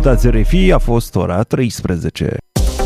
Ascultați RFI, a fost ora 13.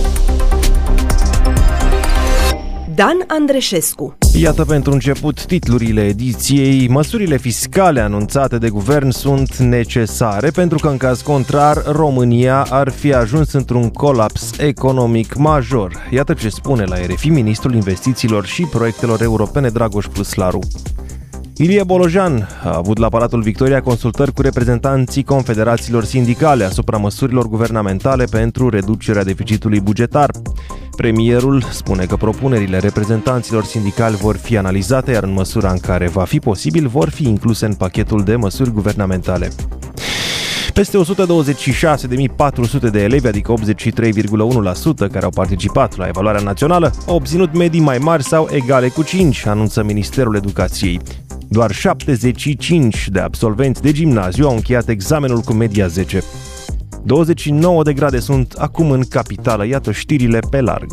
Dan Andreșescu. Iată pentru început titlurile ediției. Măsurile fiscale anunțate de guvern sunt necesare pentru că în caz contrar România ar fi ajuns într-un colaps economic major. Iată ce spune la RFI ministrul investițiilor și proiectelor europene Dragoș Păslaru. Ilie Bolojan a avut la Palatul Victoria consultări cu reprezentanții confederațiilor sindicale asupra măsurilor guvernamentale pentru reducerea deficitului bugetar. Premierul spune că propunerile reprezentanților sindicali vor fi analizate, iar în măsura în care va fi posibil, vor fi incluse în pachetul de măsuri guvernamentale. Peste 126.400 de elevi, adică 83,1% care au participat la evaluarea națională, au obținut medii mai mari sau egale cu 5, anunță Ministerul Educației. Doar 75 de absolvenți de gimnaziu au încheiat examenul cu media 10. 29 de grade sunt acum în capitală, iată știrile pe larg.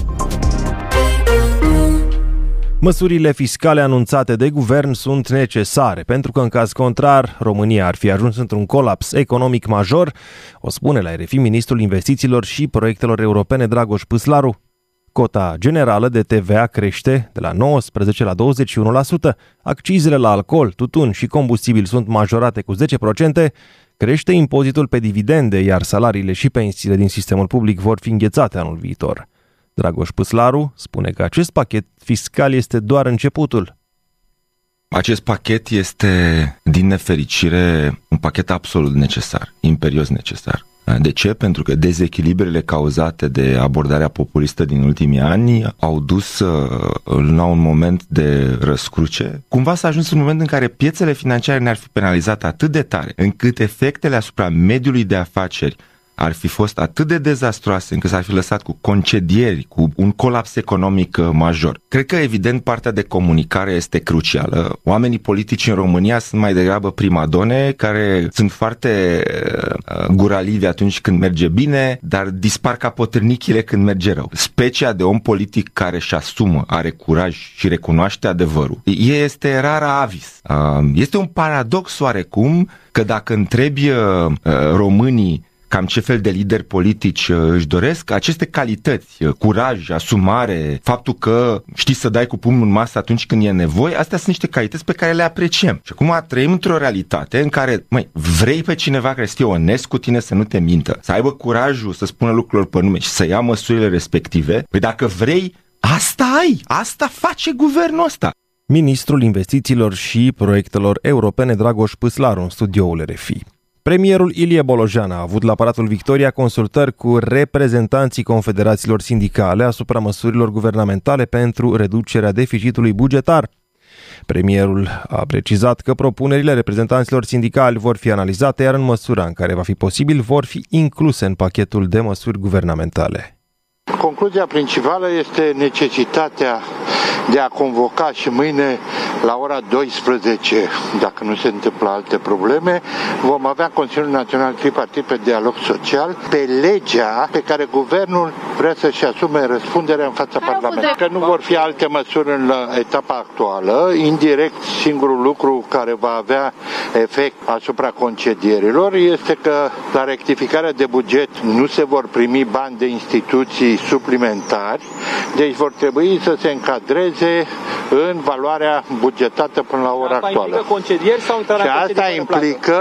Măsurile fiscale anunțate de guvern sunt necesare, pentru că în caz contrar, România ar fi ajuns într-un colaps economic major, o spune la RFI ministrul investițiilor și proiectelor europene Dragoș Păslaru. Cota generală de TVA crește de la 19 la 21%, accizele la alcool, tutun și combustibil sunt majorate cu 10%, crește impozitul pe dividende, iar salariile și pensiile din sistemul public vor fi înghețate anul viitor. Dragoș Păslaru spune că acest pachet fiscal este doar începutul. Acest pachet este, din nefericire, un pachet absolut necesar, imperios necesar. De ce? Pentru că dezechilibrele cauzate de abordarea populistă din ultimii ani au dus la un moment de răscruce. Cumva s-a ajuns în un moment în care piețele financiare ne-ar fi penalizat atât de tare, încât efectele asupra mediului de afaceri ar fi fost atât de dezastroase încât s-ar fi lăsat cu concedieri, cu un colaps economic major. Cred că, evident, partea de comunicare este crucială. Oamenii politici în România sunt mai degrabă primadone, care sunt foarte guralivi atunci când merge bine, dar dispar ca potârnichile când merge rău. Specia de om politic care își asumă, are curaj și recunoaște adevărul, este rara avis. Este un paradox oarecum că dacă întrebi românii cam ce fel de lideri politici își doresc, aceste calități, curaj, asumare, faptul că știi să dai cu pumnul în masă atunci când e nevoie, astea sunt niște calități pe care le apreciem. Și acum trăim într-o realitate în care, vrei pe cineva care să fie onest cu tine, să nu te mintă, să aibă curajul să spună lucrurilor pe nume și să ia măsurile respective, păi dacă vrei, asta ai, asta face guvernul ăsta. Ministrul investițiilor și proiectelor europene Dragoș Păslaru în studioul RFI. Premierul Ilie Bolojan a avut la Palatul Victoria consultări cu reprezentanții confederațiilor sindicale asupra măsurilor guvernamentale pentru reducerea deficitului bugetar. Premierul a precizat că propunerile reprezentanților sindicali vor fi analizate, iar în măsura în care va fi posibil, vor fi incluse în pachetul de măsuri guvernamentale. Concluzia principală este necesitatea de a convoca și mâine la ora 12, dacă nu se întâmplă alte probleme, vom avea Consiliul Național Tripartit pe Dialog Social pe legea pe care guvernul vrea să-și asume răspunderea în fața Parlamentului. Că nu vor fi alte măsuri în etapa actuală, indirect singurul lucru care va avea efect asupra concedierilor este că la rectificarea de buget nu se vor primi bani de instituții suplimentari, deci vor trebui să se încadreze în valoarea bugetată până la ora actuală. Și asta implică,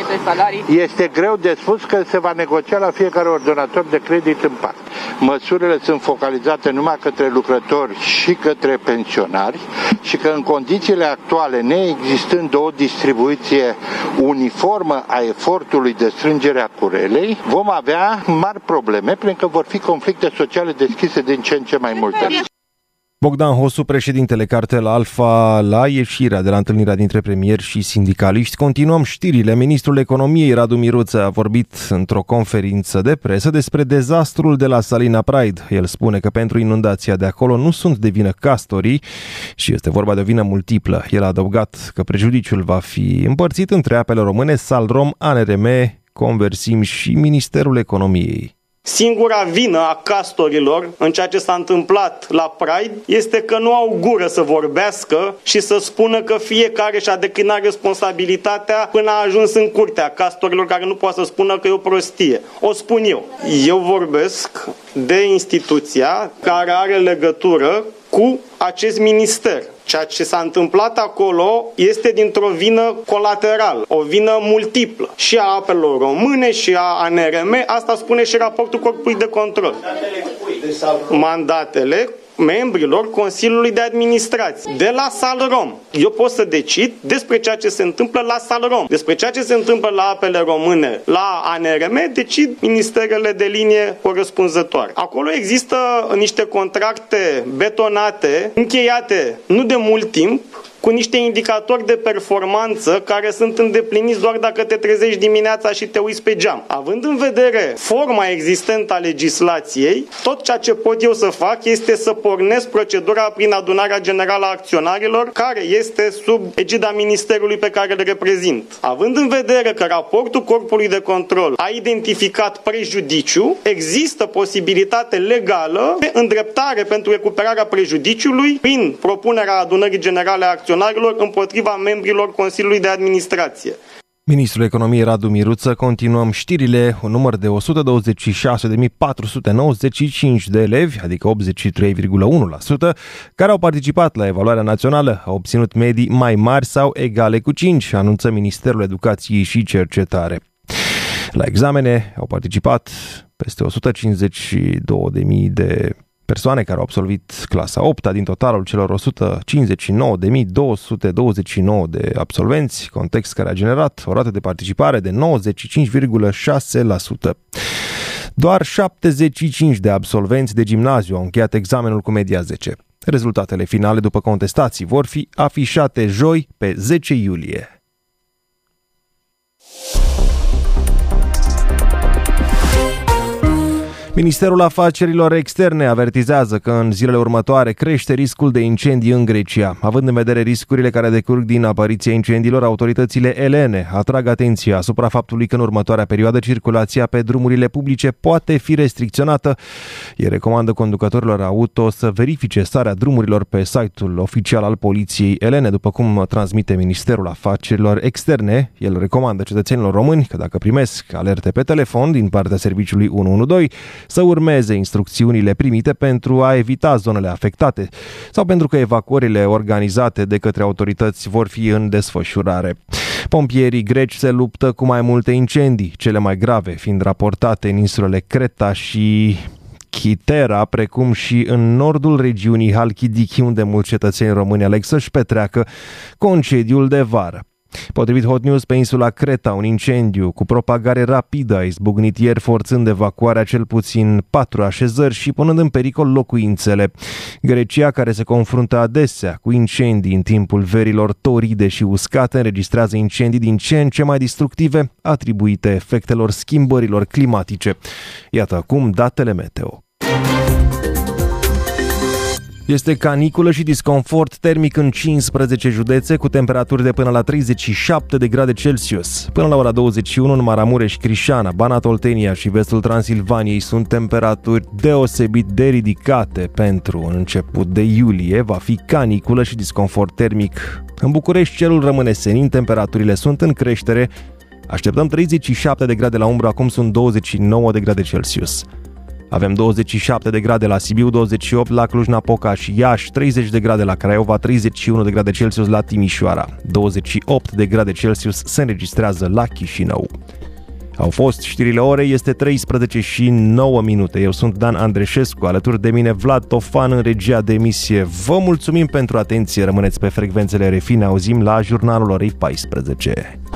este greu de spus că se va negocia la fiecare ordonator de credit în parte. Măsurile sunt focalizate numai către lucrători și către pensionari și că în condițiile actuale, neexistând o distribuție uniformă a efortului de strângere a curelei, vom avea mari probleme, pentru că vor fi conflicte sociale deschise din ce în ce mai multe. Bogdan Hosu, președintele Cartel Alfa, la ieșirea de la întâlnirea dintre premieri și sindicaliști. Continuăm știrile. Ministrul Economiei Radu Miruță a vorbit într-o conferință de presă despre dezastrul de la Salina Pride. El spune că pentru inundația de acolo nu sunt de vină castorii și este vorba de o vină multiplă. El a adăugat că prejudiciul va fi împărțit între Apele Române, Salrom, ANRM, Conversim și Ministerul Economiei. Singura vină a castorilor în ceea ce s-a întâmplat la Pride este că nu au gură să vorbească și să spună că fiecare și-a declinat responsabilitatea până a ajuns în curtea castorilor care nu poate să spună că e o prostie. O spun eu. Eu vorbesc de instituția care are legătură cu acest minister. Ceea ce s-a întâmplat acolo este dintr-o vină colaterală, o vină multiplă. Și a Apelor Române, și a ANRM, asta spune și raportul Corpului de Control. Mandatele membrilor Consiliului de Administrație, de la Salrom. Eu pot să decid despre ceea ce se întâmplă la Salrom. Despre ceea ce se întâmplă la Apele Române, la ANRM, decid ministerele de linie corespunzătoare. Acolo există niște contracte betonate, încheiate nu de mult timp, cu niște indicatori de performanță care sunt îndepliniți doar dacă te trezești dimineața și te uiți pe geam. Având în vedere forma existentă a legislației, tot ceea ce pot eu să fac este să pornesc procedura prin adunarea generală a acționarilor, care este sub egida ministerului pe care îl reprezint. Având în vedere că raportul Corpului de Control a identificat prejudiciu, există posibilitate legală de îndreptare pentru recuperarea prejudiciului prin propunerea adunării generale a acționarilor împotriva membrilor Consiliului de Administrație. Ministrul Economiei Radu Miruță, continuăm știrile. Un număr de 126.495 de elevi, adică 83,1%, care au participat la evaluarea națională, au obținut medii mai mari sau egale cu 5, anunță Ministerul Educației și Cercetare. La examene au participat peste 152.000 de persoane care au absolvit clasa 8-a din totalul celor 159.229 de absolvenți, context care a generat o rată de participare de 95,6%. Doar 75 de absolvenți de gimnaziu au încheiat examenul cu media 10. Rezultatele finale după contestații vor fi afișate joi, pe 10 iulie. Ministerul Afacerilor Externe avertizează că în zilele următoare crește riscul de incendii în Grecia. Având în vedere riscurile care decurg din apariția incendiilor, autoritățile elene atrag atenția asupra faptului că în următoarea perioadă circulația pe drumurile publice poate fi restricționată. Ei recomandă conducătorilor auto să verifice starea drumurilor pe site-ul oficial al poliției elene, după cum transmite Ministerul Afacerilor Externe. El recomandă cetățenilor români că dacă primesc alerte pe telefon din partea serviciului 112, să urmeze instrucțiunile primite pentru a evita zonele afectate sau pentru că evacuările organizate de către autorități vor fi în desfășurare. Pompierii greci se luptă cu mai multe incendii, cele mai grave fiind raportate în insulele Creta și Chitera, precum și în nordul regiunii Halkidiki, unde mulți cetățeni români aleg să-și petreacă concediul de vară. Potrivit Hot News, pe insula Creta, un incendiu cu propagare rapidă a izbucnit ieri, forțând evacuarea cel puțin 4 așezări și punând în pericol locuințele. Grecia, care se confruntă adesea cu incendii în timpul verilor toride și uscate, înregistrează incendii din ce în ce mai destructive, atribuite efectelor schimbărilor climatice. Iată acum datele meteo. Este caniculă și disconfort termic în 15 județe, cu temperaturi de până la 37 de grade Celsius. Până la ora 21, în Maramureș, Crișana, Banat, Oltenia și vestul Transilvaniei sunt temperaturi deosebit de ridicate. Pentru un început de iulie va fi caniculă și disconfort termic. În București, cerul rămâne senin, temperaturile sunt în creștere. Așteptăm 37 de grade la umbră, acum sunt 29 de grade Celsius. Avem 27 de grade la Sibiu, 28 la Cluj-Napoca și Iași, 30 de grade la Craiova, 31 de grade Celsius la Timișoara, 28 de grade Celsius se înregistrează la Chișinău. Au fost știrile orei, este 13 și 9 minute. Eu sunt Dan Andreșescu, alături de mine Vlad Tofan în regia de emisie. Vă mulțumim pentru atenție, rămâneți pe frecvențele RFI, ne auzim la jurnalul orei 14.